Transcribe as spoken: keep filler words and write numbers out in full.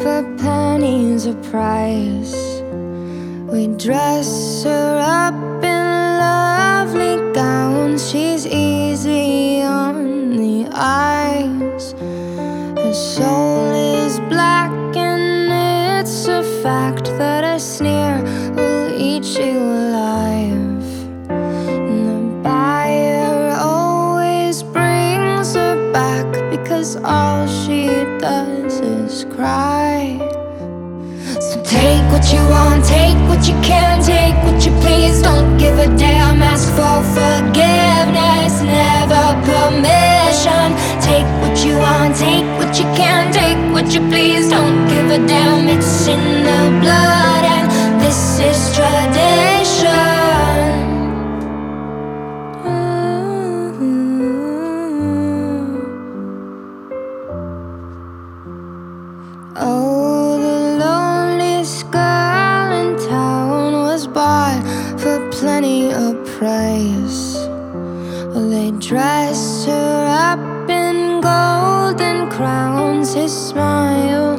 for pennies a price. We dress her up in lovely gowns. She's easy on the eyes. Her soul is black, and it's a fact that a sneer will eat you alive. And the buyer always brings her back, because all she does is cry. So take what you want, take what you can, take what you please. Don't give a damn, ask for forgiveness, never permission. Take what you want, take what you can, take what you please. Don't give a damn, it's in the blood, and this is tradition. Oh, the loneliest girl in town was bought for plenty of price. Well, they dress her up in golden crowns. His smile